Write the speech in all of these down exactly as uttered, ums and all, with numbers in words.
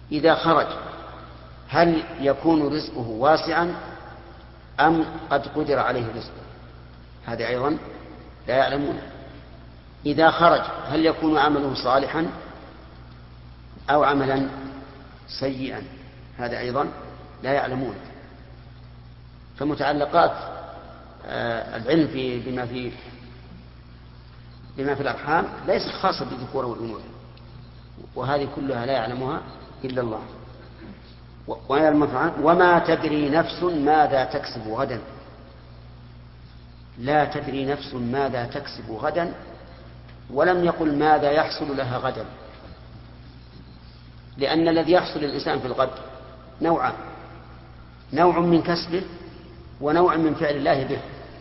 إذا خرج هل يكون رزقه واسعا أم قد قدر عليه رزقه؟ هذا أيضا لا يعلمون. إذا خرج هل يكون عمله صالحا أو عملا سيئا؟ هذا أيضا لا يعلمون. فمتعلقات العلم في بما في بما في الأرحام ليست خاصة بالذكور والأنوثة، وهذه كلها لا يعلمها إلا الله. وما تدري نفس ماذا تكسب غدا. لا تدري نفس ماذا تكسب غدا، ولم يقل ماذا يحصل لها غدا، لأن الذي يحصل للإنسان في الغد نوعان: نوع من كسبه ونوع من فعل الله به.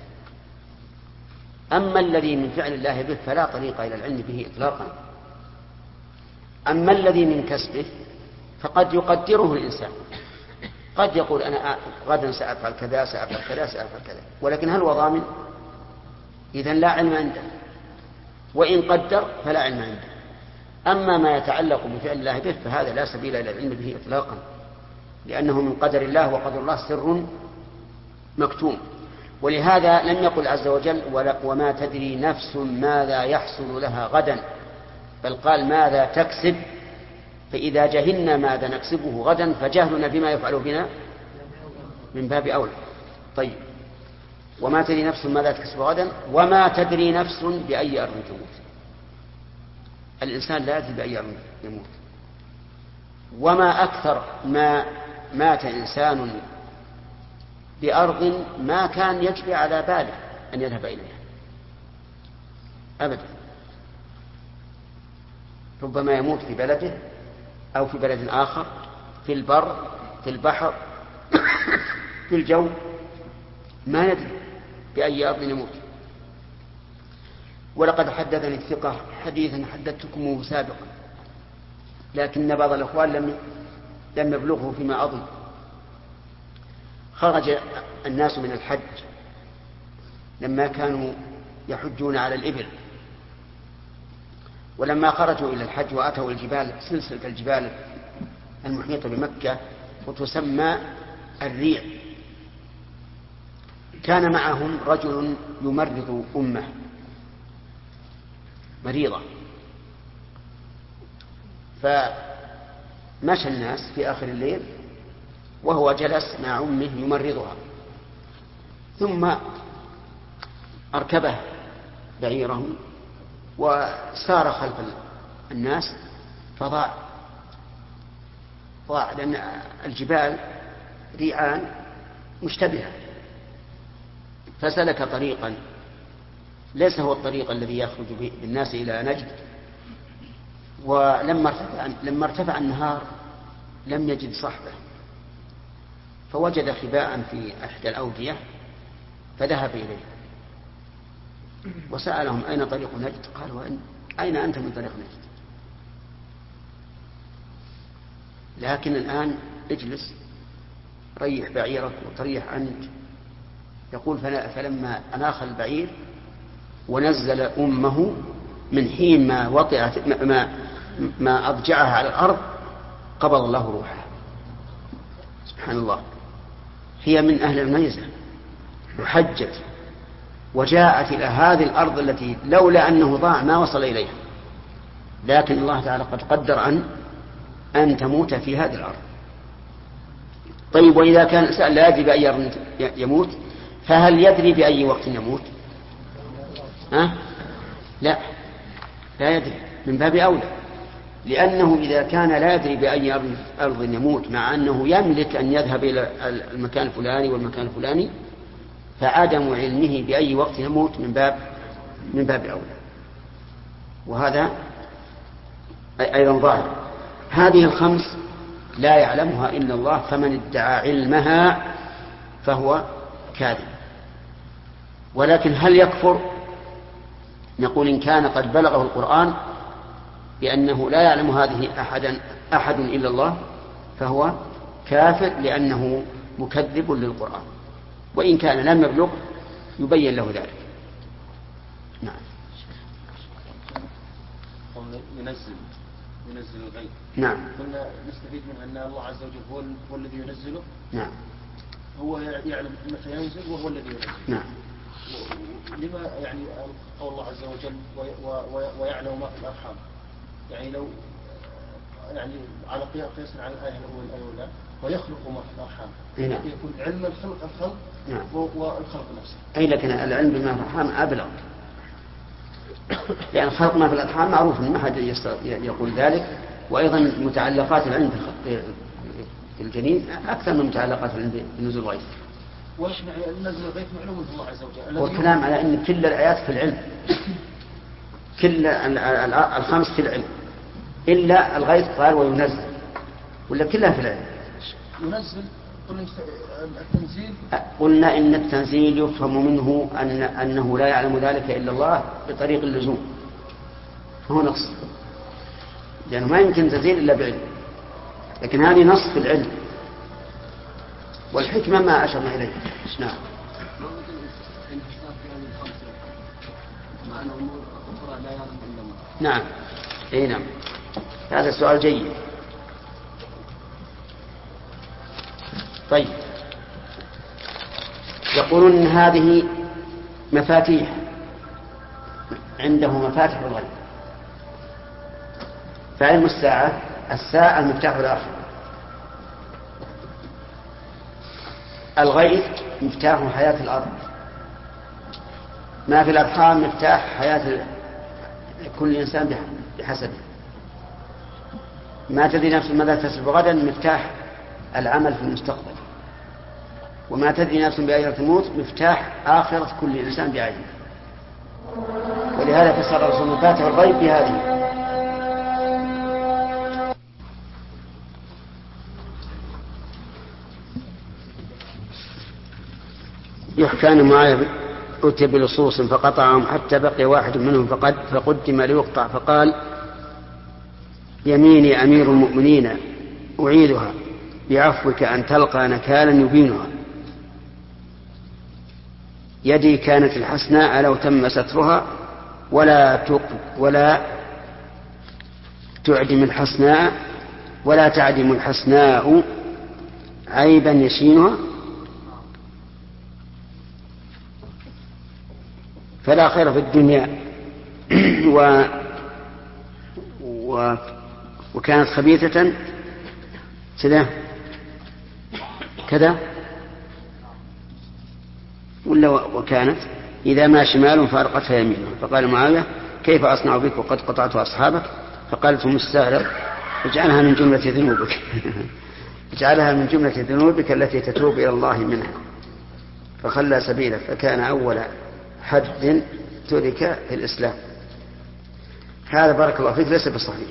أما الذي من فعل الله به فلا طريق إلى العلم به إطلاقا. أما الذي من كسبه فقد يقدره الإنسان، قد يقول أنا غدا سأفعل كذا سأفعل كذا سأفعل كذا، ولكن هل هو ضامن؟ إذن لا علم عنده، وإن قدر فلا علم عنده. أما ما يتعلق بفعل الله به فهذا لا سبيل إلى العلم به إطلاقا، لأنه من قدر الله، وقدر الله سر مكتوم. ولهذا لم يقل عز وجل وما تدري نفس ماذا يحصل لها غدا، بل قال ماذا تكسب. فإذا جهلنا ماذا نكسبه غدا فجهلنا بما يفعل بنا من باب أولى. طيب، وما تدري نفس ماذا تكسب غدا وما تدري نفس بأي أرض تموت. الإنسان لا يدري بأي أرض يموت. وما أكثر ما مات إنسان بأرض ما كان يجري على باله أن يذهب إليها أبدا. ربما يموت في بلده أو في بلد آخر، في البر، في البحر، في الجو، ما يدري بأي أرض يموت. ولقد حدثني الثقة حديثا حدثتكمه سابقا، لكن بعض الأخوان لم لم يبلغه فيما أظن. خرج الناس من الحج لما كانوا يحجون على الإبل، ولما خرجوا إلى الحج وأتوا الجبال، سلسلة الجبال المحيطة بمكة وتسمى الريع، كان معهم رجل يمرض أمه مريضة، فمشى الناس في آخر الليل وهو جلس مع أمه يمرضها، ثم أركبه بعيره وسار خلف الناس فضاع ضاع لأن الجبال ريعان مشتبهة، فسلك طريقا ليس هو الطريق الذي يخرج بالناس إلى نجد. ولما ارتفع, لما ارتفع النهار لم يجد صحبه، فوجد خباء في أحد الأودية فذهب إليه وسألهم أين طريق نجد؟ قالوا أين أنت من طريق نجد؟ لكن الآن اجلس ريح بعيرك وتريح أنت. يقول فلما أناخ البعير ونزل أمه من حين ما وطئت ما, ما أضجعها على الأرض قبض الله روحها. سبحان الله، هي من أهل الميزة وحجت وجاءت إلى هذه الأرض التي لولا أنه ضاع ما وصل إليها، لكن الله تعالى قد قدر أن أن تموت في هذه الأرض. طيب، وإذا كان الإنسان لا يدري بأي أرض يموت فهل يدري بأي وقت يموت؟ ها؟ لا لا يدري، من باب أولى، لأنه إذا كان لا يدري بأي أرض يموت مع أنه يملك أن يذهب إلى المكان الفلاني والمكان الفلاني، فعدم علمه بأي وقت يموت من باب من باب أولى. وهذا أيضا ظاهر. هذه الخمس لا يعلمها إلا الله، فمن ادعى علمها فهو كاذب. ولكن هل يكفر؟ نقول إن كان قد بلغه القرآن بأنه لا يعلم هذه أحدا أحد إلا الله فهو كافر، لأنه مكذب للقرآن. وإن كان لم يبلغ يبين له ذلك. نعم. ينزل ينزل الغيث. نعم. قلنا نستفيد منها أن الله عز وجل هو, هو الذي ينزله. نعم. هو يعلم متى ينزل وهو الذي ينزل. نعم. لما يعني قول الله عز وجل ويعلم ما في الأرحام، يعني لو يعني على قياس على الآية الأولى ويخلق ما في الأرحام. نعم. يكون علم الخلق الخلق. نعم. والخلق نفسه. أي لكن العلم بما في الأرحام أبلغ، لأن خلق ما في الأرحام معروف، ما حد يقول ذلك. وأيضا متعلقات العلم في الجنين أكثر من متعلقات العلم بنزول الغيث. وش نزل الغيث معلوم من الله عز وجل. والكلام على أن كل الآيات في العلم، كل الخمس في العلم إلا الغيث قال وينزل، ولا كلها في العلم. ينزل التنزيل. قلنا إن التنزيل يفهم منه أن أنه لا يعلم ذلك إلا الله بطريق اللزوم، فهو نص، لأنه ما يمكن تنزيل إلا بعلم، لكن هذه نص في العلم. والحكمة ما أشرنا إليه. نعم. نعم. إيه نعم. هذا السؤال جيد. طيب، يقولون إن هذه مفاتيح، عنده مفاتيح الغيب. فعلم الساعة، الساعة المفتاح الآخر، الغيب مفتاح حياة الأرض، ما في الأرحام مفتاح حياة كل إنسان بحسبه، ما تدري نفس ماذا تكسب غدا مفتاح العمل في المستقبل، وما تدري نفس بأين تموت مفتاح آخرة كل إنسان بعينه. ولهذا فسر الرسول مفاتيح الغيب بهذه. يحكى أن معاذ أتي بلصوص فقطعهم حتى بقي واحد منهم فقد فقدم ليقطع، فقال يميني أمير المؤمنين أعيدها بعفوك أن تلقى نكالا يبينها، يدي كانت الحسناء لو تم سترها ولا ولا تعدم الحسناء ولا تعدم الحسناء عيبا يشينها، فلا خير في الدنيا و... و... وكانت خبيثة كذا كذا ولا وكانت إذا ما شمال فأرقتها يمينها. فقال معاوية كيف أصنع بك وقد قطعت أصحابك؟ فقالت مستغرب اجعلها من جملة ذنوبك اجعلها من جملة ذنوبك التي تتوب إلى الله منها. فخلى سبيله، فكان أول حد ترك في الإسلام. هذا بارك الله فيك ليس بصحيح،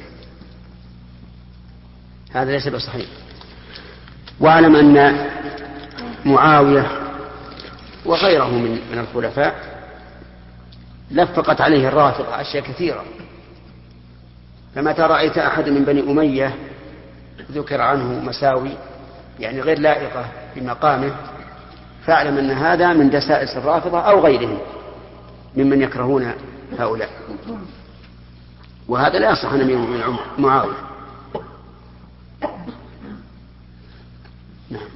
هذا ليس بصحيح. واعلم أن معاوية وغيره من من الخلفاء لفقت عليه الرافضة أشياء كثيرة، فمتى رأيت أحد من بني أمية ذكر عنه مساوي يعني غير لائقة بمقامه فاعلم أن هذا من دسائس الرافضة أو غيرهم ممن يكرهون هؤلاء، وهذا لا يصح أن يكون من معاوية. نعم.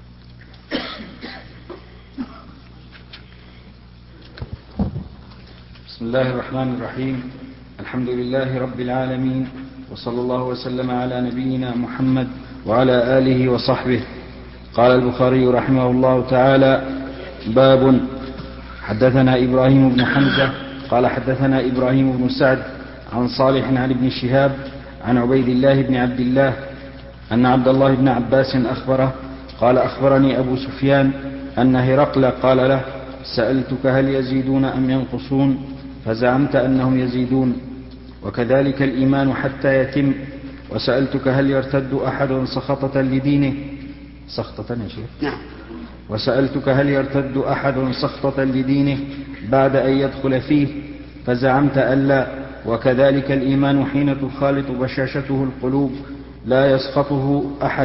بسم الله الرحمن الرحيم. الحمد لله رب العالمين، وصلى الله وسلم على نبينا محمد وعلى آله وصحبه. قال البخاري رحمه الله تعالى: باب. حدثنا إبراهيم بن حمزة قال حدثنا إبراهيم بن سعد عن صالح عن ابن شهاب عن عبيد الله بن عبد الله أن عبد الله بن عباس أخبره قال: أخبرني أبو سفيان أن هرقل قال له: سألتك هل يزيدون أم ينقصون؟ فزعمت أنهم يزيدون، وكذلك الإيمان حتى يتم. وسألتك هل يرتد أحد سخطة لدينه سخطة يا شيخ؟ نعم. وسألتك هل يرتد أحد سخطة لدينه بعد أن يدخل فيه؟ فزعمت ألا. وكذلك الإيمان حين تخالط بشاشته القلوب لا يسخطه أحد.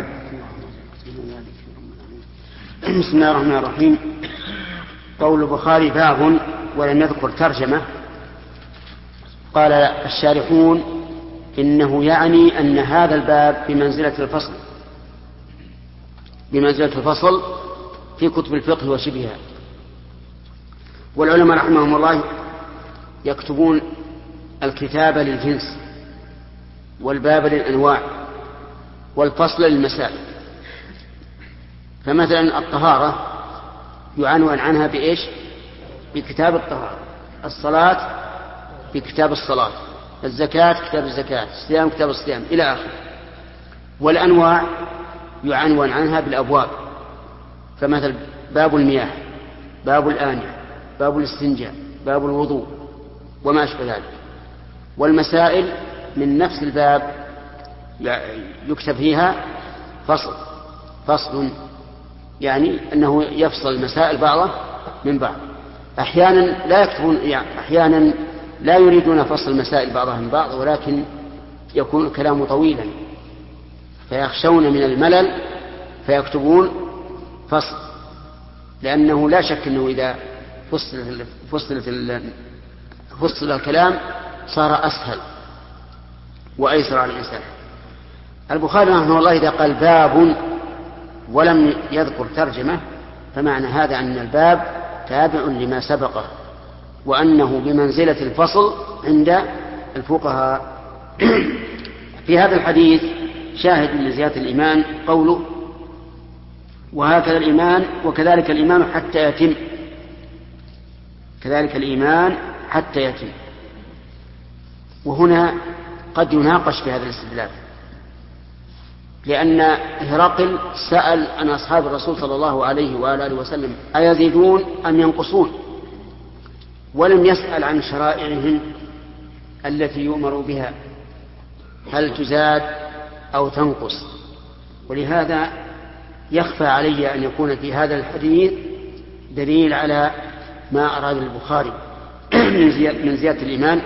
بسم الله الرحمن الرحيم. قول البخاري باب ولم يذكر ترجمة. قال الشارحون إنه يعني أن هذا الباب بمنزلة الفصل بمنزلة الفصل في كتب الفقه وشبهها. والعلماء رحمهم الله يكتبون الكتاب للجنس والباب للأنواع والفصل للمسائل. فمثلا الطهارة يعنون عنها بإيش؟ بكتاب الطهارة، الصلاة بكتاب الصلاة، الزكاة كتاب الزكاة، الصيام كتاب الصيام إلى آخره. والأنواع يعنون عنها بالأبواب، فمثل باب المياه، باب الآنية، باب الاستنجاء، باب الوضوء وما أشبه ذلك. والمسائل من نفس الباب يكتب فيها فصل فصل يعني أنه يفصل المسائل بعضها من بعض. أحيانا لا يكتبون يعني أحيانا لا يريدون فصل المسائل بعضها من بعض، ولكن يكون الكلام طويلا فيخشون من الملل فيكتبون فصل، لأنه لا شك أنه إذا فصل فصل فصل الكلام صار أسهل وأيسر على الإنسان. البخاري رحمه الله إذا قال باب ولم يذكر ترجمة فمعنى هذا أن الباب تابع لما سبقه، وأنه بمنزلة الفصل عند الفقهاء. في هذا الحديث شاهد من زيادة الإيمان قوله وهكذا الإيمان وكذلك الإيمان حتى يتم، كذلك الإيمان حتى يتم. وهنا قد يناقش في هذا الاستدلال، لأن هرقل سأل عن أصحاب الرسول صلى الله عليه وآله وسلم أيزيدون أم ينقصون، ولم يسأل عن شرائعهم التي يؤمر بها هل تزاد أو تنقص. ولهذا يخفى علي أن يكون في هذا الحديث دليل على ما أراد البخاري من زيادة الإيمان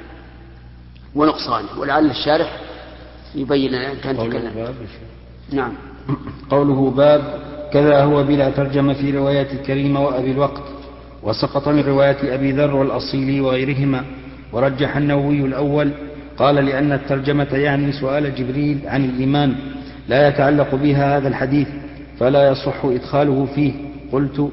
ونقصانه، ولعل الشارح يبين أن كان تكلم. نعم. قوله باب كذا هو بلا ترجمة في رواية الكريم وأبي الوقت، وسقط من رواية أبي ذر والأصيلي وغيرهما، ورجح النووي الأول. قال لأن الترجمة يعني سؤال جبريل عن الإيمان لا يتعلق بها هذا الحديث فلا يصح إدخاله فيه. قلت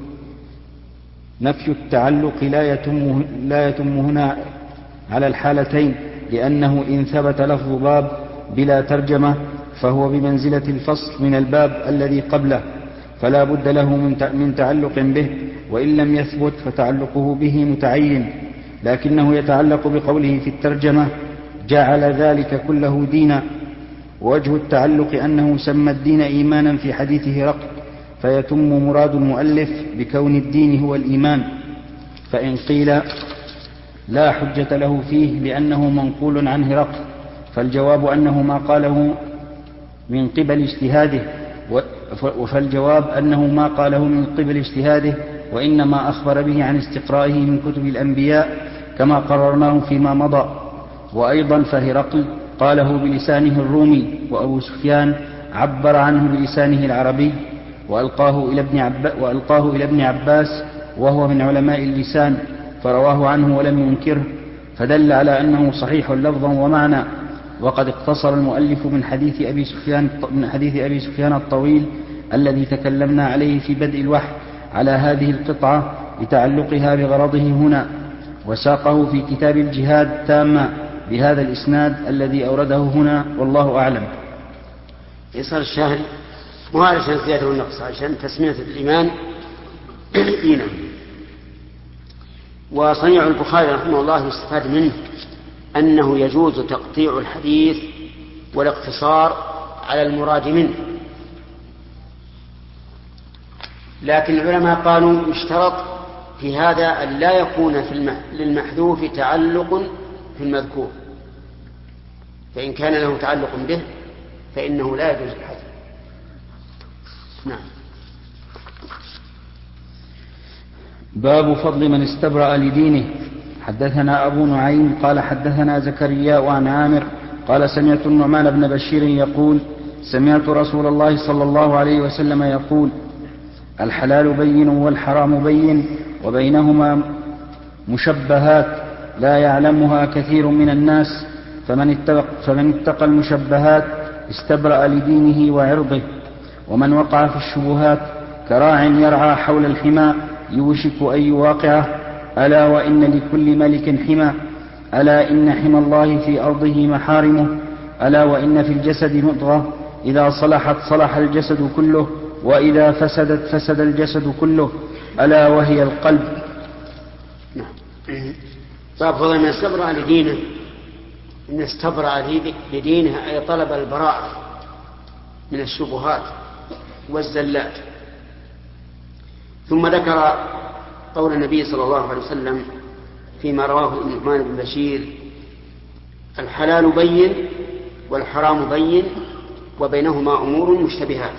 نفي التعلق لا يتم, لا يتم هنا على الحالتين، لأنه إن ثبت لفظ باب بلا ترجمة فهو بمنزلة الفصل من الباب الذي قبله، فلا بد له من تعلق به، وإن لم يثبت فتعلقه به متعين، لكنه يتعلق بقوله في الترجمة جعل ذلك كله دينا. ووجه التعلق أنه سمى الدين إيمانا في حديث هرقل، فيتم مراد المؤلف بكون الدين هو الإيمان. فإن قيل لا حجة له فيه لأنه منقول عن هرقل، فالجواب أنه ما قاله من قبل اجتهاده، فالجواب أنه ما قاله من قبل اجتهاده وإنما أخبر به عن استقرائه من كتب الأنبياء كما قررناه فيما مضى. وأيضا فهرقل قاله بلسانه الرومي، وأبو سفيان عبر عنه بلسانه العربي وألقاه إلى ابن, عب... وألقاه إلى ابن عباس وهو من علماء اللسان فرواه عنه ولم ينكره، فدل على أنه صحيح لفظا ومعنى. وقد اقتصر المؤلف من حديث أبي سفيان, من حديث أبي سفيان الطويل الذي تكلمنا عليه في بدء الوحي على هذه القطعة لتعلقها بغرضه هنا، وساقه في كتاب الجهاد تاما بهذا الإسناد الذي أورده هنا، والله أعلم. يصير الشاهد مو علشان زيادة والنقص، عشان تسمية الإيمان دينا. وصنيع البخاري رحمه الله يستفاد منه أنه يجوز تقطيع الحديث والاقتصار على المراد منه، لكن العلماء قالوا يشترط في هذا أن لا يكون في للمحذوف تعلق في المذكور، فإن كان له تعلق به فإنه لا يجوز الحذف. نعم. باب فضل من استبرأ لدينه. حدثنا أبو نعيم قال حدثنا زكريا عن عامر قال سمعت النعمان بن بشير يقول سمعت رسول الله صلى الله عليه وسلم يقول الحلال بين والحرام بين وبينهما مشبهات لا يعلمها كثير من الناس، فمن اتقى, فمن اتقى المشبهات استبرأ لدينه وعرضه. ومن وقع في الشبهات كراع يرعى حول الحمى يوشك أن يواقعه. ألا وإن لكل ملك حمى. ألا إن حمى الله في أرضه محارمه. ألا وإن في الجسد مضغة إذا صلحت صلح الجسد كله وإذا فسدت فسد الجسد كله ألا وهي القلب. نعم. فأفضل من استبرأ لدينه إن استبرأ لدينه أي طلب البراءة من الشبهات والزلات. ثم ذكر قول النبي صلى الله عليه وسلم فيما رواه النعمان بن بشير: الحلال بين والحرام بين وبينهما أمور مشتبهات.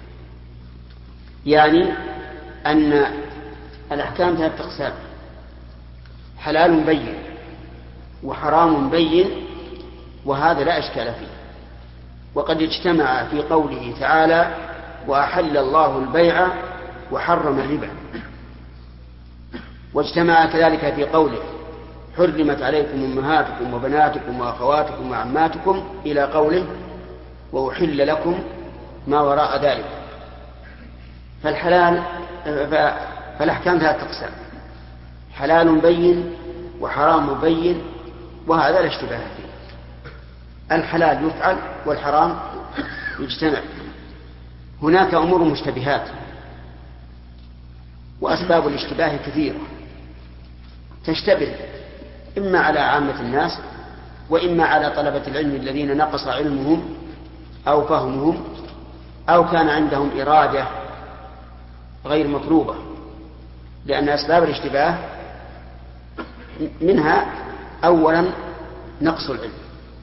يعني أن الأحكام ثلاثة أقسام: حلال بين وحرام بين، وهذا لا إشكال فيه. وقد اجتمع في قوله تعالى: وأحل الله البيع وحرم الربا. واجتمع كذلك في قوله: حرمت عليكم أمهاتكم وبناتكم وأخواتكم وعماتكم إلى قوله: وأحل لكم ما وراء ذلك. فالحلال فالأحكام ثلاثة أقسام: حلال بين وحرام بين، وهذا لا اشتباه فيه. الحلال يفعل والحرام يجتمع. هناك أمور مشتبهات، وأسباب الاشتباه كثيرة تشتبه إما على عامة الناس وإما على طلبة العلم الذين نقص علمهم أو فهمهم أو كان عندهم إرادة غير مطلوبة. لأن أسباب الاشتباه منها أولا نقص العلم،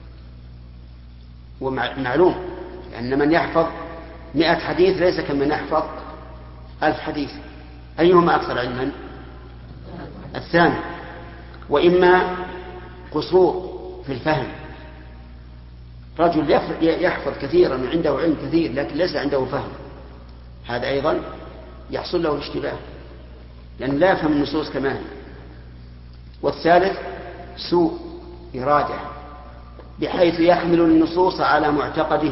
ومعلوم أن من يحفظ مئة حديث ليس كمن يحفظ ألف حديث. أيهما أكثر علما؟ الثاني. وإما قصور في الفهم، رجل يحفظ كثيرا وعنده علم كثير لكن ليس عنده فهم، هذا أيضا يحصل له الاشتباه لأن لا يفهم النصوص كما هي. والثالث سوء إرادة بحيث يحمل النصوص على معتقده،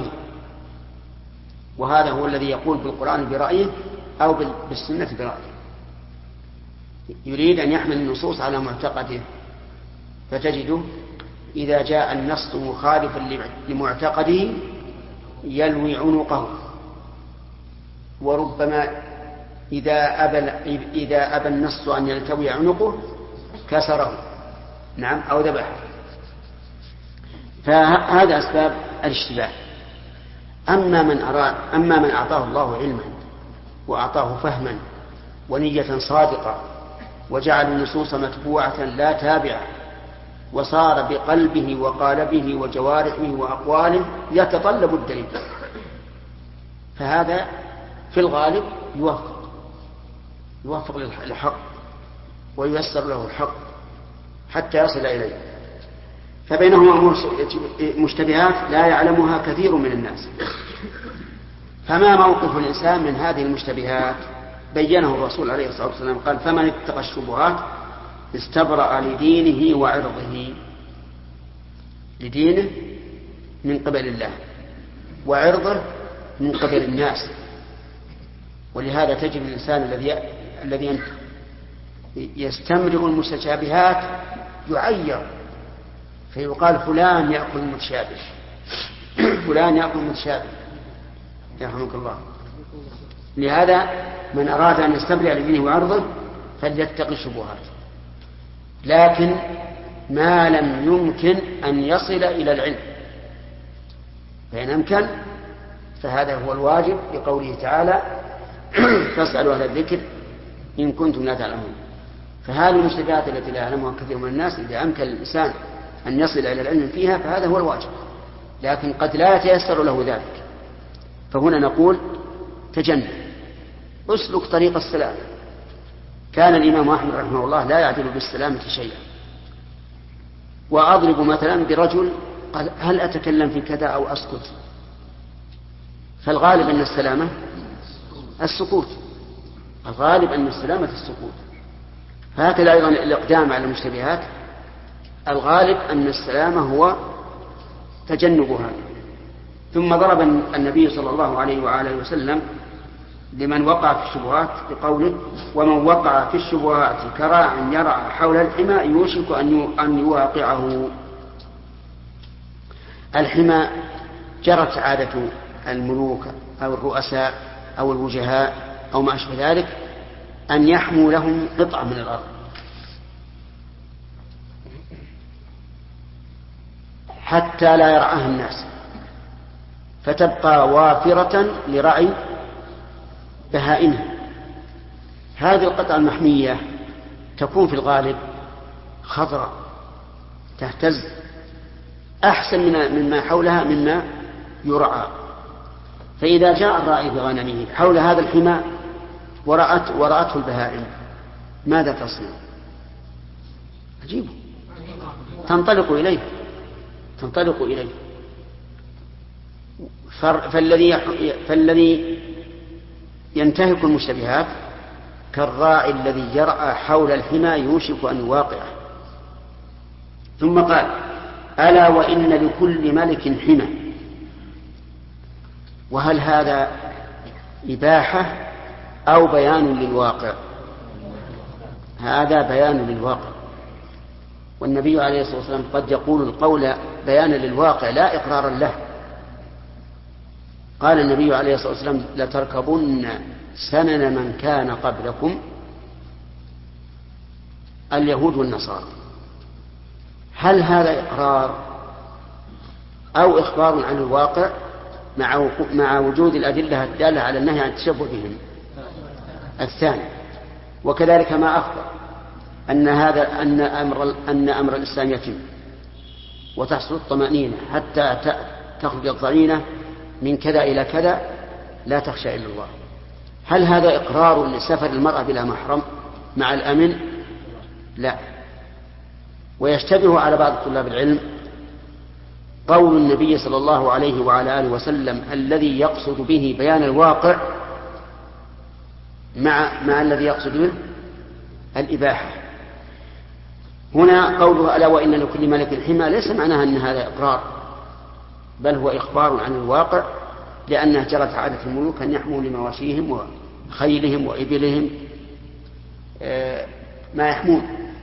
وهذا هو الذي يقول بالقرآن برأيه أو بالسنة برأيه، يريد أن يحمل النصوص على معتقده، فتجده إذا جاء النص مخالفا لمعتقده يلوي عنقه. وربما إذا أبى, إذا أبى النص أن يلتوي عنقه كسره، نعم، أو ذبحه. فهذا أسباب الاشتباه. أما من أراد أما من أعطاه الله علما وأعطاه فهما ونية صادقة وجعل النصوص متبوعة لا تابعة، وصار بقلبه وقالبه وجوارحه وأقواله يتطلب الدليل، فهذا في الغالب يوفق يوفق للحق وييسر له الحق حتى يصل إليه. فبينهما أمور مشتبهات لا يعلمها كثير من الناس. فما موقف الإنسان من هذه المشتبهات؟ بينه الرسول عليه الصلاة والسلام، قال: فمن اتقى الشبهات استبرأ لدينه وعرضه. لدينه من قبل الله، وعرضه من قبل الناس. ولهذا تجد الإنسان الذي الذي يستمرغ المتشابهات يعير، فيقال فلان يأكل المتشابه، فلان يأكل المتشابه، يرحمك الله. لهذا من أراد أن يستبرئ لدينه وعرضه فليتقي الشبهات، لكن ما لم يمكن أن يصل إلى العلم، فإن أمكن فهذا هو الواجب لقوله تعالى: فاسألوا أهل الذكر إن كنتم لا تعلمون. فهذه المشتبهات التي لا يعلمها كثير من الناس إذا أمكن الإنسان أن يصل إلى العلم فيها فهذا هو الواجب، لكن قد لا يتيسر له ذلك. فهنا نقول: تجنب، اسلك طريق السلام. كان الإمام أحمد رحمه الله لا يعدل بالسلامة شيئا. وأضرب مثلا برجل قال: هل أتكلم في كذا أو أسكت؟ فالغالب أن السلامة السكوت، الغالب أن السلامة السكوت. فهكذا أيضا الإقدام على المشتبهات، الغالب أن السلامة هو تجنبها. ثم ضرب النبي صلى الله عليه وآله وسلم لمن وقع في الشبهات بقوله: ومن وقع في الشبهات كراع يرعى حول الحمى يوشك أن يواقعه. الحمى جرت عادة الملوك أو الرؤساء أو الوجهاء أو ما أشبه ذلك أن يحموا لهم قطعة من الأرض حتى لا يرعاها الناس، فتبقى وافرة لرعي بهائمها. هذه القطعة المحمية تكون في الغالب خضراء تهتز أحسن مما حولها مما يرعى. فإذا جاء الراعي بغنمه حول هذا الحمى ورأت ورأته البهائم ماذا تصنع؟ عجيب، تنطلق إليه تنطلق إليه فالذي فالذي ينتهك المشتبهات كالراعي الذي يرعى حول الحمى يوشك أن يواقعه. ثم قال: ألا وإن لكل ملك حمى. وهل هذا إباحة أو بيان للواقع؟ هذا بيان للواقع، والنبي عليه الصلاة والسلام قد يقول القول بيانا للواقع لا إقرارا له. قال النبي عليه الصلاة والسلام: لتركبن سنن من كان قبلكم اليهود والنصارى. هل هذا إقرار أو إخبار عن الواقع مع وجود الأدلة الدالة على النهي عن التشبه بهم؟ الثاني. وكذلك ما أخبر أن هذا أن أمر أن أمر الإسلام يتم وتحصل الطمأنينة حتى تخرج الضعينة من كذا إلى كذا لا تخشى إلا الله. هل هذا إقرار لسفر المرأة بلا محرم مع الأمن؟ لا. ويشتبه على بعض طلاب العلم قول النبي صلى الله عليه وعلى آله وسلم الذي يقصد به بيان الواقع مع, مع الذي يقصد به الإباحة. هنا قوله: ألا وإن لكل ملك حمى ليس معناها أن هذا إقرار، بل هو إخبار عن الواقع، لأنها جرت عادة الملوك أن يحموا لمواشيهم وخيلهم وإبلهم ما يحمون.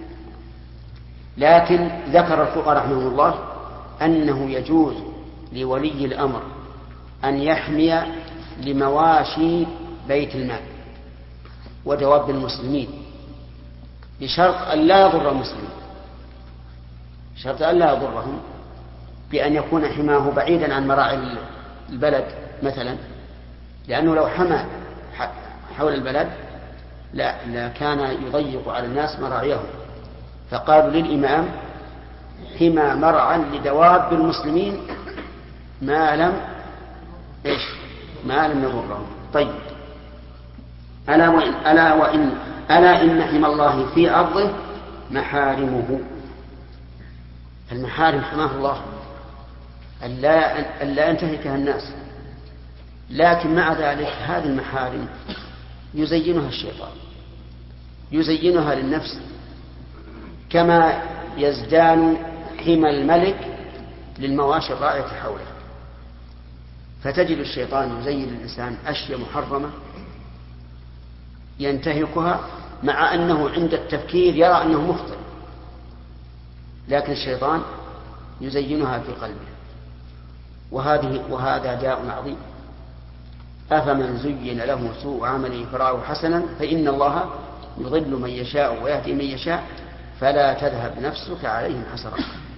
لكن ذكر الفقهاء رحمهم الله أنه يجوز لولي الأمر أن يحمي لمواشي بيت المال ودواب المسلمين بشرط أن لا يضر المسلمين، شرط أن لا يضرهم، بأن يكون حماه بعيدا عن مراعي البلد مثلا، لأنه لو حمى حول البلد لا, لا كان يضيق على الناس مراعيهم. فقالوا للإمام: حمى مرعا لدواب المسلمين ما لم إيش ما لم يضرهم. طيب. ألا وإن ألا وإن ألا إن حمى الله في أرضه محارمه. المحارم حماه الله ألا ألا ينتهكها الناس، لكن مع ذلك هذه المحارم يزينها الشيطان، يزينها للنفس، كما يزدان حمى الملك للمواشي الرائعة حوله. فتجد الشيطان يزين الإنسان أشياء محرمة ينتهكها مع أنه عند التفكير يرى أنه مخطئ، لكن الشيطان يزينها في قلبه. وهذه وهذا داء عظيم. أفمن زين له سوء عمله فرآه حسنا فإن الله يضل من يشاء ويهدي من يشاء فلا تذهب نفسك عليهم حسرات.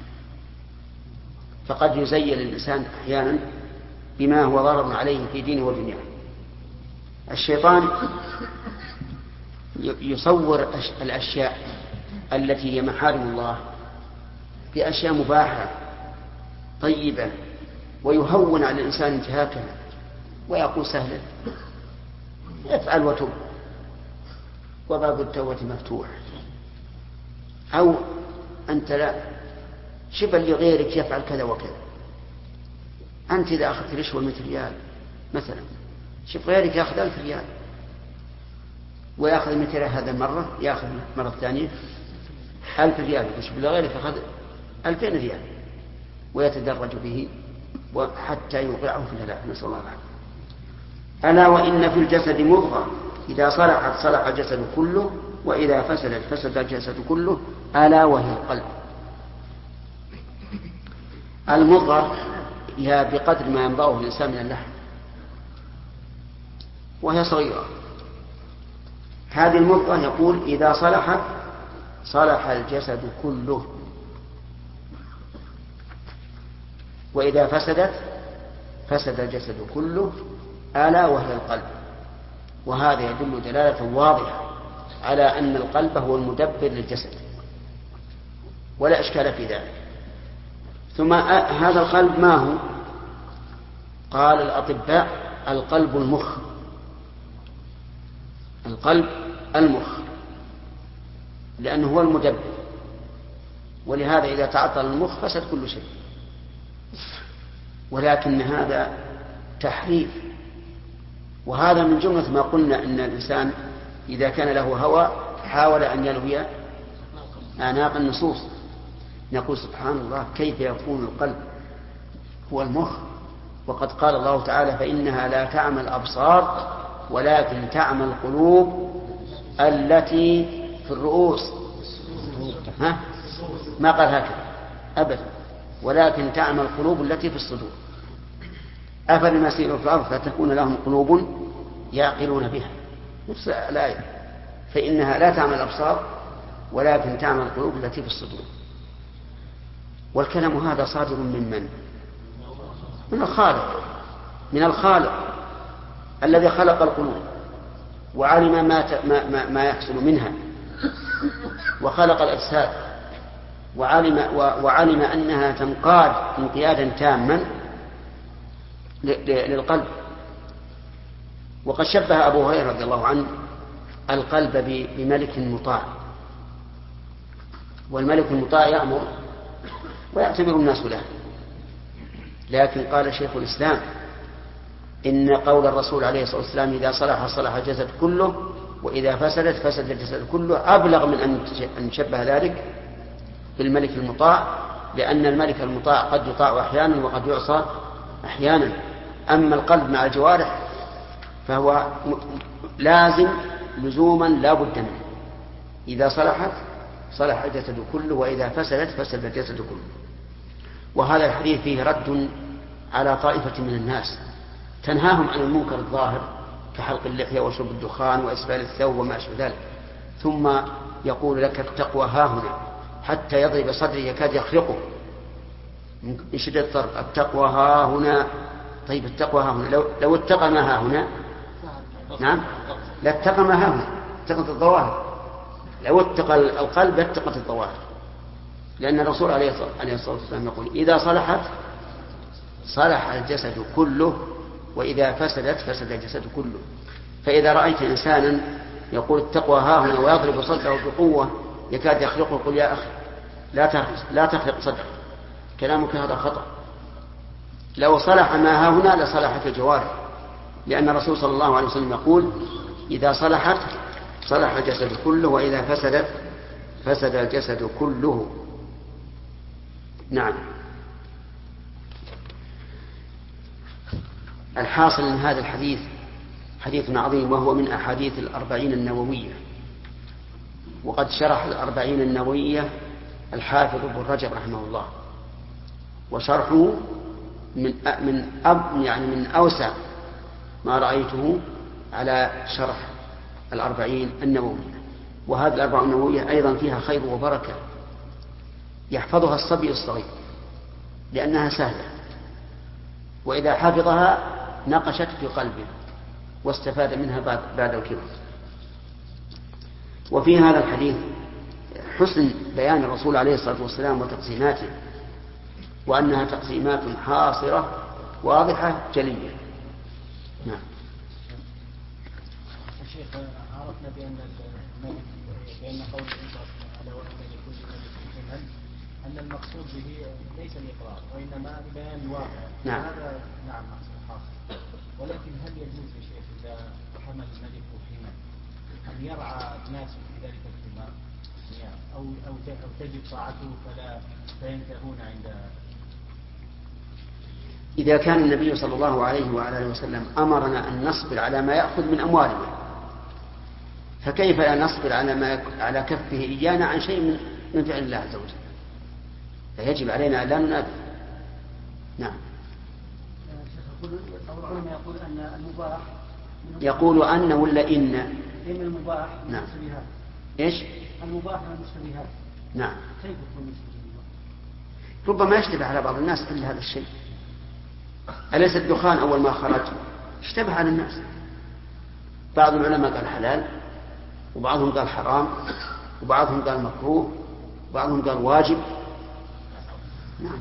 فقد يزين الإنسان أحيانا بما هو ضرر عليه في دينه ودنياه. الشيطان يصور الأشياء التي هي محارم الله بأشياء مباحة طيبة، ويهون على الإنسان انتهاكها ويقول سهلا افعل وتب وباب التوبة مفتوح. أو أنت لا شبه لغيرك يفعل كذا وكذا، أنت إذا أخذت رشوة مئة ريال مثلا، شوف غيرك يأخذ ألف ريال ويأخذ مئة ريال هذا مرة، يأخذ مرة ثانية ألف ريال، وشوف لغيرك أخذ ألفين ريال. ويتدرج به حتى يوقعه في الهلاك، نسأل الله العافية. ألا وإن في الجسد مضغة إذا صلحت صلح الجسد كله وإذا فسدت فسد الجسد كله، ألا وهي القلب. المضغة هي بقدر ما ينبغه الإنسان من اللحم وهي صغيرة. هذه المضغة يقول إذا صلحت صلح الجسد كله وإذا فسدت فسد الجسد كله، ألا وهي القلب. وهذا يدل دلالة واضحة على أن القلب هو المدبر للجسد ولا إشكال في ذلك. ثم هذا القلب ما هو؟ قال الأطباء القلب المخ. القلب المخ لأنه هو المدبر، ولهذا إذا تعطل المخ فسد كل شيء. ولكن هذا تحريف، وهذا من جملة ما قلنا إن الإنسان إذا كان له هوى حاول أن يلوي أعناق النصوص. نقول سبحان الله كيف يكون القلب هو المخ وقد قال الله تعالى فإنها لا تعمى الأبصار ولكن تعمى القلوب التي في الرؤوس. ها؟ ما قال هكذا أبدا، ولكن تعمى القلوب التي في الصدور. أفلم يسيروا في الأرض فتكون لهم قلوب يعقلون بها، نفس الآية، فإنها لا تعمى الأبصار ولكن تعمى القلوب التي في الصدور. والكلام هذا صادر من من؟ من الخالق، من الخالق الذي خلق القلوب وعلم ما, ما, ما يحصل منها وخلق الأجساد وعلم, وعلم أنها تنقاد انقيادا تاما للقلب. وقد شبه أبو هريرة رضي الله عنه القلب بملك مطاع، والملك المطاع يأمر ويعتبر الناس له. لكن قال شيخ الإسلام إن قول الرسول عليه الصلاة والسلام إذا صلح صلح الجسد كله وإذا فسدت فسد الجسد كله أبلغ من أن نشبه ذلك بالملك المطاع، لأن الملك المطاع قد يطاع أحيانا وقد يعصى أحيانا. أما القلب مع الجوارح فهو لازم لزوما لا بد منه، إذا صلحت صلح الجسد كله وإذا فسدت فسد الجسد كله. وهذا الحديث فيه رد على طائفة من الناس تنهاهم عن المنكر الظاهر كحلق اللحية وشرب الدخان وإسبال الثوب وما أشبه ذلك، ثم يقول لك التقوى ها هنا حتى يضرب صدري يكاد يخرقه من شدة الضرب. التقوى ها هنا. طيب التقوى ها هنا، لو, لو اتقى ما ها هنا نعم لا اتقى ما ها هنا، اتقت الظواهر. لو اتقى القلب اتقت الظواهر، لأن الرسول عليه الصلاة والسلام يقول إذا صلحت صلح الجسد كله وإذا فسدت فسد الجسد كله. فإذا رأيت إنسانا يقول التقوى ها هنا ويضرب صدره بقوة يكاد يخلقه، قل يا أخي لا لا تخلق صدرك، كلامك هذا خطأ. لو صلح ما ها هنا لصلحت الجوارح، لأن الرسول صلى الله عليه وسلم يقول إذا صلحت صلح الجسد كله وإذا فسدت فسد الجسد كله. نعم. الحاصل من هذا الحديث حديث عظيم، وهو من أحاديث الأربعين النووية. وقد شرح الأربعين النووية الحافظ ابن رجب رحمه الله، وشرحه من من أب يعني من أوسع ما رأيته على شرح الأربعين النووية. وهذه الأربعين النووية أيضا فيها خير وبركة يحفظها الصبي الصغير لأنها سهلة، وإذا حفظها نقشت في قلبه واستفاد منها بعد, بعد الكبر. وفي هذا الحديث حسن بيان الرسول عليه الصلاة والسلام وتقسيماته، وأنها تقسيمات حاصرة واضحة جلية. نعم. الشيخ عرفنا بأن الملك بأن قول الإنسان على وأن لكل ملك حما أن المقصود به ليس الإقرار وإنما بيان الواقع. نعم. هذا نعم مقصود حاصل. ولكن هل يجوز يا شيخ إذا حمل الملك حما أن يرعى الناس في ذلك الحمى أو أو تجب طاعته فلا فينتهون عند إذا كان النبي صلى الله عليه وعلى وسلم أمرنا أن نصبر على ما يأخذ من أموالنا، فكيف لا نصبر على ما على كفه إيانا عن شيء من من فعل الله عز وجل؟ فيجب علينا أن لا ننافق. نعم. يقول أن المباح يقول أن ولا إن؟ إن المباح من نعم. المشتبهات. إيش؟ المباح من المشتبهات. نعم. كيف يكون مشتبه؟ ربما يشتبه على بعض الناس كل هذا الشيء. أليس الدخان أول ما خرج اشتبه على الناس؟ بعض العلماء قال حلال، وبعضهم قال حرام، وبعضهم قال مكروه، وبعضهم قال واجب. نعم.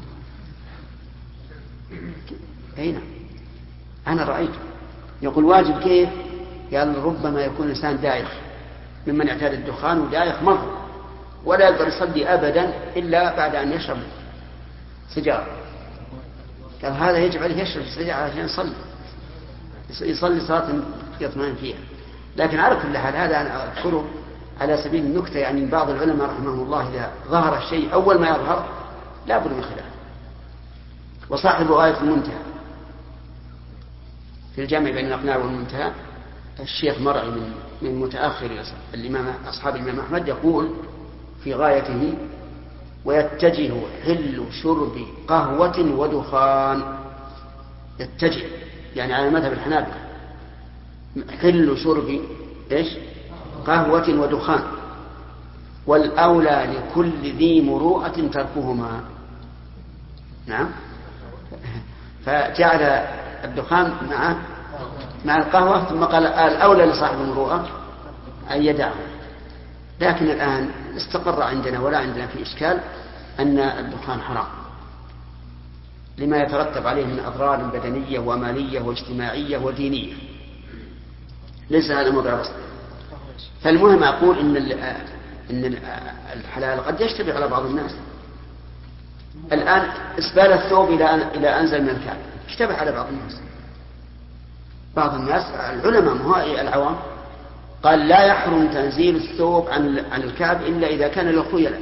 أي نعم. أنا رأيت يقول واجب كيف؟ قال ربما يكون الإنسان دايخ ممن اعتاد الدخان ودايخ مرة ولا يقدر يصلي أبدا إلا بعد أن يشرب سجارة. قال هذا يجب عليه يشرب سجارة عشان يصلي يصلي صلاة يطمئن فيها. لكن على كل حال هذا أنا أذكره على سبيل النكتة، يعني بعض العلماء رحمهم الله إذا ظهر الشيء أول ما يظهر لا بد من خلاف. وصاحب آية المنتهى في الجامع بين الأقناع والمنتهى الشيخ مرعي من من متأخر الإمام أصحاب الإمام أحمد يقول في غايته: ويتجه حل شرب قهوة ودخان. يتجه يعني على مذهب الحنابلة، حل شرب إيش؟ قهوة ودخان، والأولى لكل ذي مروءة تركهما. نعم. فجعل الدخان مع مع القهوة، ثم قال الأولى لصاحب المروءة أن يدعه. لكن الآن استقر عندنا ولا عندنا في إشكال أن الدخان حرام لما يترتب عليه من أضرار بدنية ومالية واجتماعية ودينية، ليس هذا موضع بسيط. فالمهم أقول إن إن الحلال قد يشتبه على بعض الناس. الآن إسبال الثوب إلى إلى أنزل من الكعب اشتبه على بعض الناس. بعض الناس العلماء مهائي العوام قال لا يحرم تنزيل الثوب عن عن الكعب إلا إذا كان للخيلاء،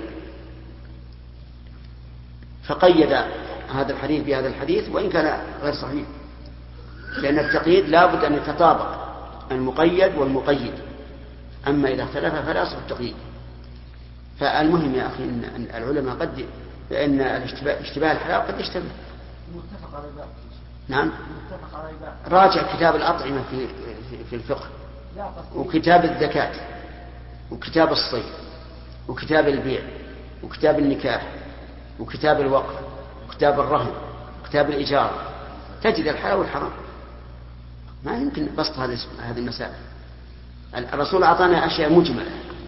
فقيد هذا الحديث بهذا الحديث وإن كان غير صحيح، لأن التقييد لا بد أن يتطابق المقيد والمقيد، أما إذا اختلف فلا يصح التقييد. فالمهم يا أخي أن العلماء قد أن اشتباه الحلال قد يشتبه. متفق على ذلك. نعم. متفق على ذلك. راجع كتاب الأطعمة في في الفقه، وكتاب الزكاة، وكتاب الصيد، وكتاب البيع، وكتاب النكاح، وكتاب الوقف، وكتاب الرهن، وكتاب الإجارة، تجد الحلال والحرام. ما يمكن بسط هذه هذه المسائل. الرسول أعطانا أشياء مجملة.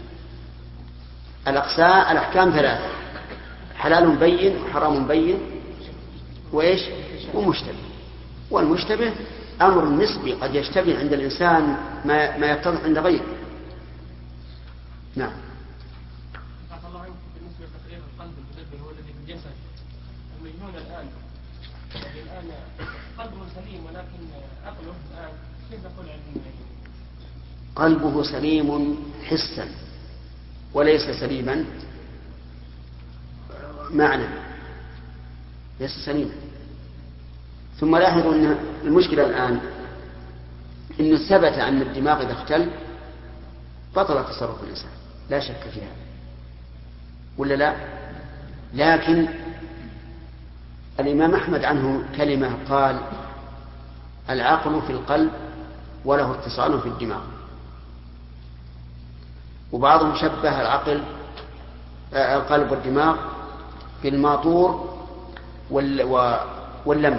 الأقسام الأحكام ثلاثة: حلال بين، وحرام بين، وإيش؟ ومشتبه. والمشتبه أمر نسبي قد يشتبه عند الإنسان ما ما يتضح عند غيره. نعم. بالنسبة لتقرير القلب المدبر هو الذي في الجسد المجنون الآن الآن قلبه سليم ولكن عقله الآن كيف نقول عنه؟ قلبه سليم حسا وليس سليما معنى، ليس سليما. ثم لاحظوا أن المشكلة الآن أنه ثبت أن الدماغ إذا اختل بطل تصرف الإنسان، لا شك في هذا ولا لا؟ لكن الإمام أحمد عنه كلمة قال: العقل في القلب وله اتصال في الدماغ. وبعضهم شبه العقل القلب والدماغ في الماطور واللمبة.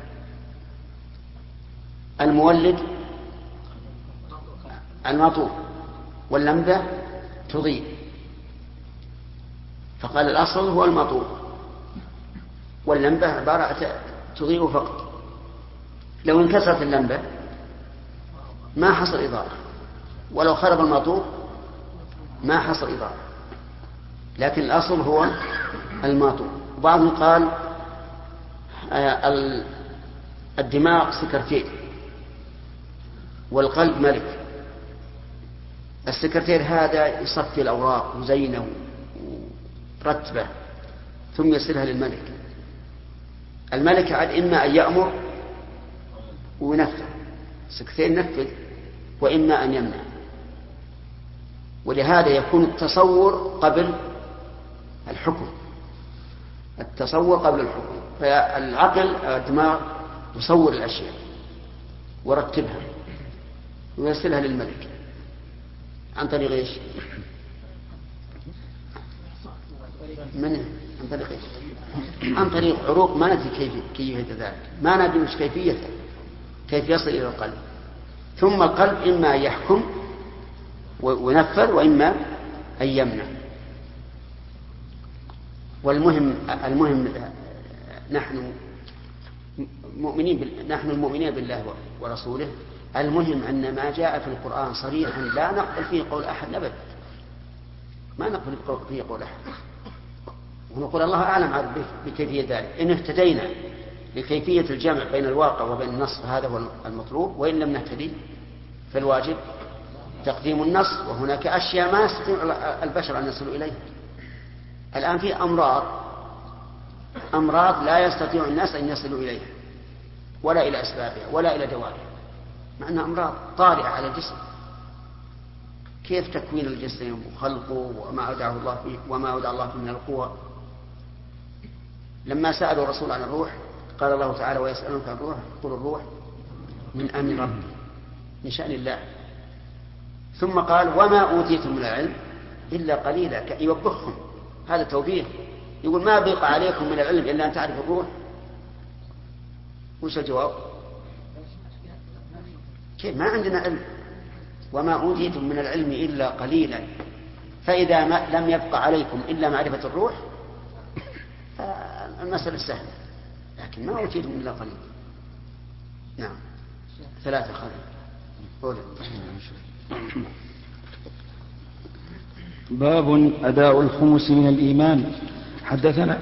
المولد الماطور واللمبة تضيء، فقال الأصل هو الماطور، واللمبة عبارة تضيء فقط. لو انكسرت اللمبة ما حصل إضاءة، ولو خرب الماطور ما حصل إضاءة، لكن الأصل هو الماطور. وبعضهم قال الدماغ سكرتير والقلب ملك. السكرتير هذا يصفي الأوراق وزينه ورتبه ثم يرسلها للملك. الملك عاد إما أن يأمر وينفذ، سكتين نفذ، وإما أن يمنع. ولهذا يكون التصور قبل الحكم، التصور قبل الحكم. فالعقل الدماغ يصور الأشياء ورتبها ويرسلها للملك عن طريق ايش؟ من عن طريق ايش؟ عن طريق عروق ما ندري كيف كيفية ذلك، ما ندري وش كيفيته، كيف يصل إلى القلب. ثم القلب إما أن يحكم وينفذ وإما أن يمنع. والمهم المهم نحن مؤمنين بال... نحن المؤمنين بالله ورسوله، المهم أن ما جاء في القرآن صريحا لا نقبل فيه قول أحد أبدا، ما نقبل فيه قول أحد، ونقول الله أعلم بكيفية ذلك. إن اهتدينا لكيفية الجمع بين الواقع وبين النص فهذا هو المطلوب، وإن لم نهتدي فالواجب تقديم النص. وهناك أشياء ما يستطيع البشر أن يصلوا إليها. الآن في أمراض أمراض لا يستطيع الناس أن يصلوا إليها ولا إلى أسبابها ولا إلى دوائها، مع أنها أمراض طارئة على الجسم. كيف تكوين الجسم وخلقه وما أودعه الله فيه وما أودع الله فيه من القوة؟ لما سألوا الرسول عن الروح قال الله تعالى: ويسألونك عن الروح قل الروح من أمر ربي، من شأن الله. ثم قال: وما أوتيتم من العلم إلا قليلا، يوبخهم، هذا توبيخ. يقول: ما بقى عليكم من العلم إلا أن تعرفوا الروح. وش الجواب؟ كيف ما عندنا علم؟ وما أوتيتم من العلم إلا قليلا، فإذا ما لم يبقى عليكم إلا معرفة الروح فالمسألة سهلة، لكن ما أوتيتم إلا قليلا. نعم. ثلاثة خالد. باب أداء الخمس من الإيمان. حدثنا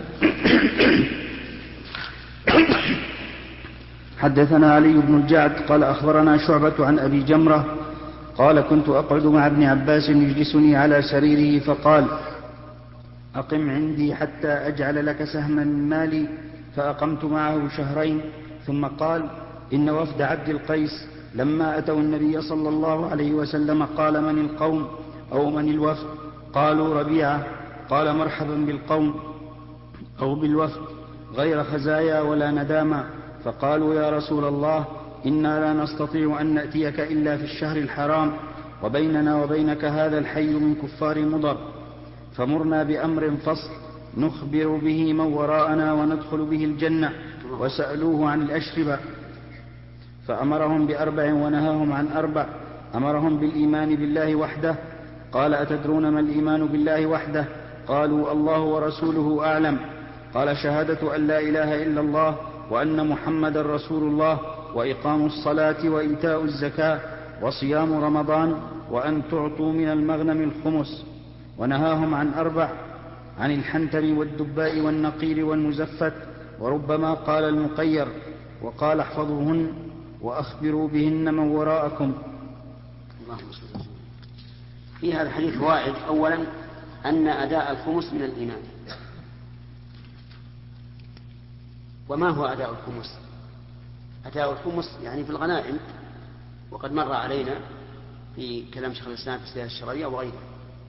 حدثنا علي بن الجعد قال أخبرنا شعبة عن أبي جمرة قال: كنت أقعد مع ابن عباس يجلسني على سريره فقال: أقم عندي حتى أجعل لك سهما من مالي، فأقمت معه شهرين. ثم قال: إن وفد عبد القيس لما أتوا النبي صلى الله عليه وسلم قال: من القوم أو من الوفد؟ قالوا: ربيعة. قال: مرحبا بالقوم أو بالوفد، غير خزايا ولا ندامة. فقالوا: يا رسول الله، إنا لا نستطيع أن نأتيك إلا في الشهر الحرام، وبيننا وبينك هذا الحي من كفار مضر، فمرنا بأمر فصل نخبر به من وراءنا وندخل به الجنة. وسألوه عن الأشربة فأمرهم بأربع ونهاهم عن أربع. أمرهم بالإيمان بالله وحده. قال: أتدرون ما الإيمان بالله وحده؟ قالوا: الله ورسوله أعلم. قال: شهادة أن لا إله إلا الله وأن محمد رسول الله، وإقام الصلاة وإيتاء الزكاة وصيام رمضان، وأن تعطوا من المغنم الخمس. ونهاهم عن أربع: عن الحنتم والدباء والنقير والمزفت. وربما قال المقير، وقال: احفظوهن وأخبروا بهن من وراءكم. في هذا الحديث فوائد. أولا أن أداء الخمس من الإيمان. وما هو أداء الخمس؟ أداء الخمس يعني في الغنائم، وقد مر علينا في كلام شيخ الإسلام في السياسة الشرعية وغيره.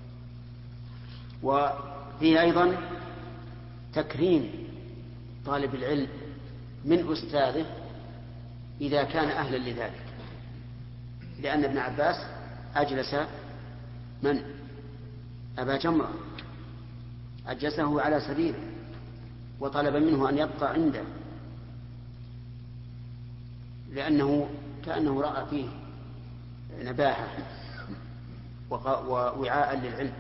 وفيه أيضا تكريم طالب العلم من أستاذه إذا كان أهلا لذلك، لأن ابن عباس أجلس من؟ أبا جمرة، أجلسه على سريره وطلب منه أن يبقى عنده، لأنه كأنه رأى فيه نباهة ووعاء للعلم.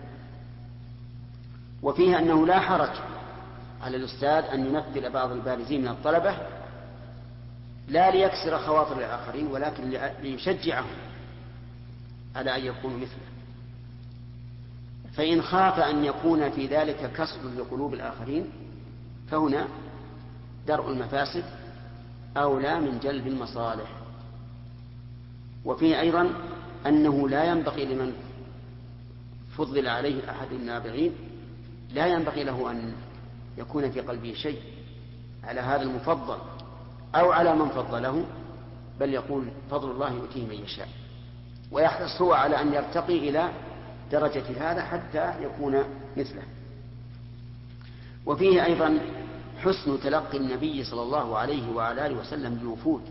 وفيه أنه لا حرج على الأستاذ أن يمثل بعض البارزين من الطلبة، لا ليكسر خواطر الآخرين ولكن ليشجعهم على أن يكونوا مثله. فإن خاف أن يكون في ذلك كسر لقلوب الآخرين فهنا درء المفاسد أولى من جلب المصالح. وفيه أيضا أنه لا ينبغي لمن فضل عليه أحد النابغين لا ينبغي له أن يكون في قلبه شيء، على هذا المفضل أو على من فضله، بل يقول فضل الله يؤتيه من يشاء، ويحرص هو على أن يرتقي إلى درجة هذا حتى يكون مثله. وفيه أيضا حسن تلقي النبي صلى الله عليه وعلى آله وسلم للوفود.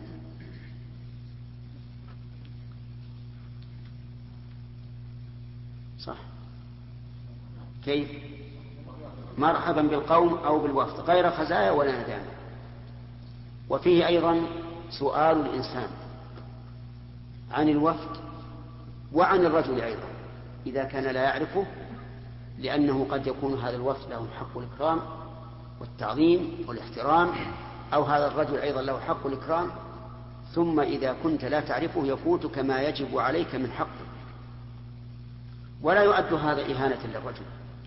صح؟ كيف؟ مرحبا بالقوم أو بالوفد غير خزايا ولا ندامة. وفيه أيضا سؤال الإنسان عن الوفد وعن الرجل أيضا إذا كان لا يعرفه، لأنه قد يكون هذا الوفد له حق الإكرام والتعظيم والاحترام، أو هذا الرجل أيضا له حق الإكرام، ثم إذا كنت لا تعرفه يفوتك ما يجب عليك من حقه. ولا يؤد هذا إهانة للرجل.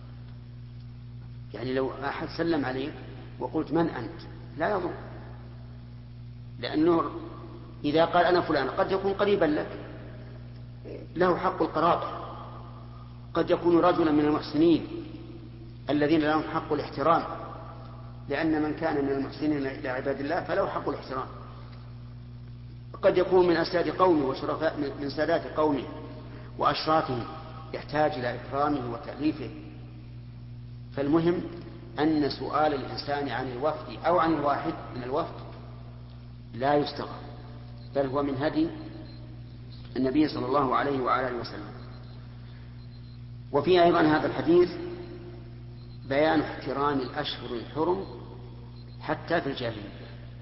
يعني لو أحد سلم عليك وقلت من أنت لا يضر، لأنه إذا قال أنا فلان قد يكون قريبا لك له حق القرابة، قد يكون رجلا من المحسنين الذين لهم حق الاحترام، لأن من كان من المحسنين إلى عباد الله فله حق الاحترام. قد يكون من أسياد قومه وشرفاء من سادات قومه وأشرافه يحتاج إلى إكرامه وتأليفه. فالمهم أن سؤال الإنسان عن الوفد أو عن الواحد من الوفد لا يستغرب، بل هو من هدي النبي صلى الله عليه وعلى آله وسلم. وفي أيضا هذا الحديث بيان احترام الأشهر الحرم حتى في الجاهلية.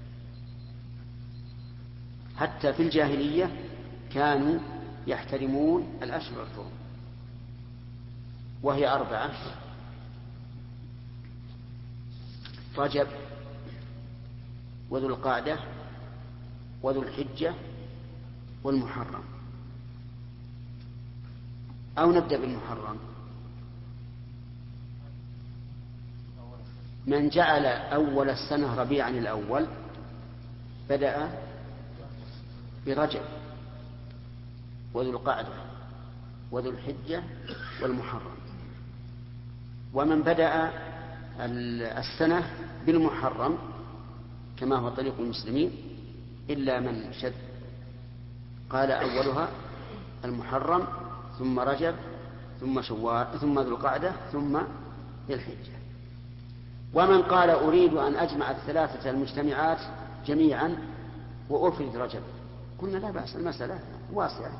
حتى في الجاهلية كانوا يحترمون الأشهر الحرم، وهي أربعة: رجب وذو القعدة وذو الحجة والمحرم. أو نبدأ بالمحرم. من جعل أول السنة ربيعا الأول بدأ برجب وذو القعدة وذو الحجة والمحرم. ومن بدأ السنة بالمحرم كما هو طريق المسلمين إلا من شد قال أولها المحرم ثم رجب ثم شوال ثم ذو القعدة ثم ذي الحجة. ومن قال أريد أن أجمع الثلاثة المجتمعات جميعا وأفرد رجب قلنا لا بأس، المسألة واسعة.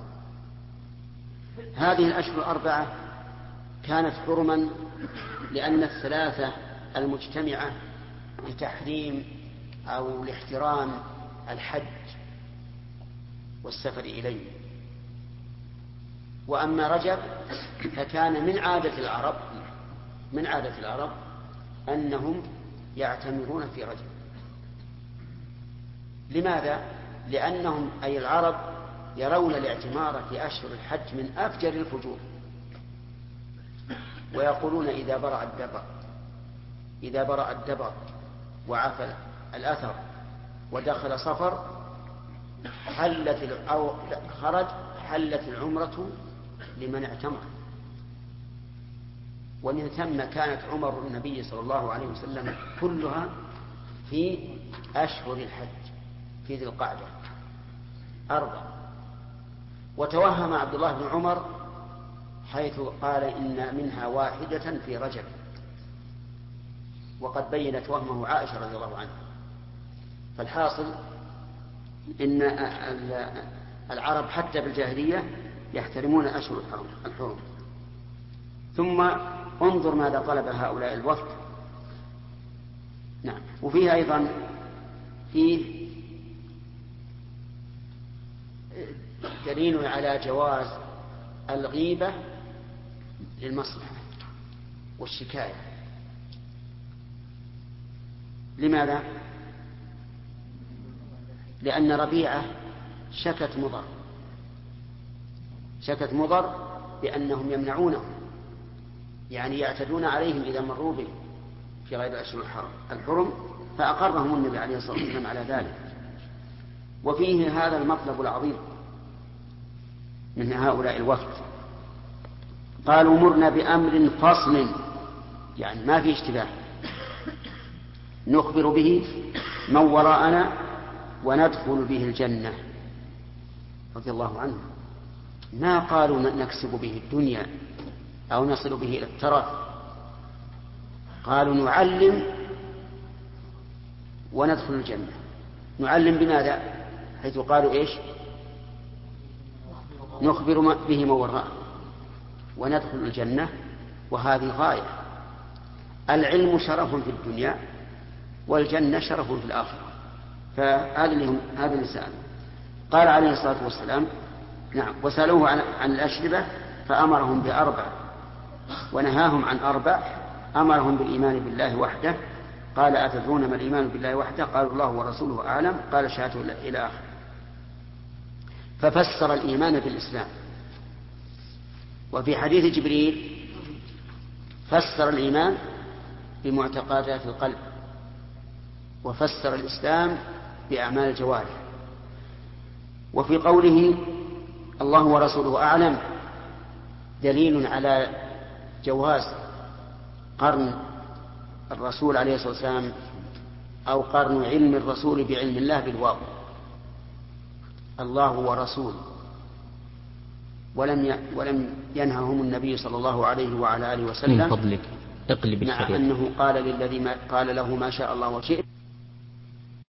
هذه الأشهر الأربعة كانت حرما لأن الثلاثة المجتمعة لتحريم أو لاحترام الحج والسفر إليه. وأما رجب فكان من عادة العرب من عادة العرب أنهم يعتمرون في رجب. لماذا؟ لأنهم أي العرب يرون الاعتمار في أشهر الحج من أفجر الفجور، ويقولون إذا برأ الدبر إذا برأ الدبر وعفى الأثر ودخل صفر حلت أو خرج حلت العمرة لمن اعتمر. ومن ثم كانت عمر النبي صلى الله عليه وسلم كلها في أشهر الحج في ذي القعدة أربع. وتوهم عبد الله بن عمر حيث قال إن منها واحدة في رجب، وقد بينت وهمه عائشة رضي الله عنها. فالحاصل إن العرب حتى في الجاهلية يحترمون أشهر الحرم. ثم انظر ماذا طلب هؤلاء الوفد. نعم. وفيه أيضا فيه دليل على جواز الغيبة للمصلحة والشكاية. لماذا؟ لأن ربيعة شكت مضر شكت مضر بأنهم يمنعونهم، يعني يعتدون عليهم إذا مروا به في غير الأشهر الحرم، فأقرهم النبي عليه الصلاة والسلام على ذلك. وفيه هذا المطلب العظيم من هؤلاء الوفد. قالوا مرنا بأمر فصل، يعني ما في اشتباه، نخبر به من وراءنا وندخل به الجنة رضي الله عنه. ما قالوا نكسب به الدنيا أو نصل به إلى الترف، قالوا نعلم وندخل الجنة. نعلم بماذا؟ حيث قالوا إيش؟ نخبر به من وراء وندخل الجنة، وهذه غاية. العلم شرف في الدنيا والجنة شرف في الآخرة. فهذا اللي هم هذا اللي سأل. قال عليه الصلاة والسلام نعم، وسألوه عن, عن الأشربة فأمرهم بأربع ونهاهم عن أربع. أمرهم بالإيمان بالله وحده، قال أتدرون ما الإيمان بالله وحده؟ قالوا الله ورسوله أعلم، قال شهادة إلى آخر. ففسر الإيمان بالإسلام. وفي حديث جبريل فسر الإيمان بمعتقدات القلب، وفسر الإسلام بأعمال الجوارح. وفي قوله الله ورسوله أعلم دليل على جواز قرن الرسول عليه الصلاة والسلام أو قرن علم الرسول بعلم الله بالواو، الله ورسوله، ولم ولم ينههم النبي صلى الله عليه وعلى آله وسلم من فضلك اقلب مع الشريط. أنه قال للذي ما قال له ما شاء الله وشئت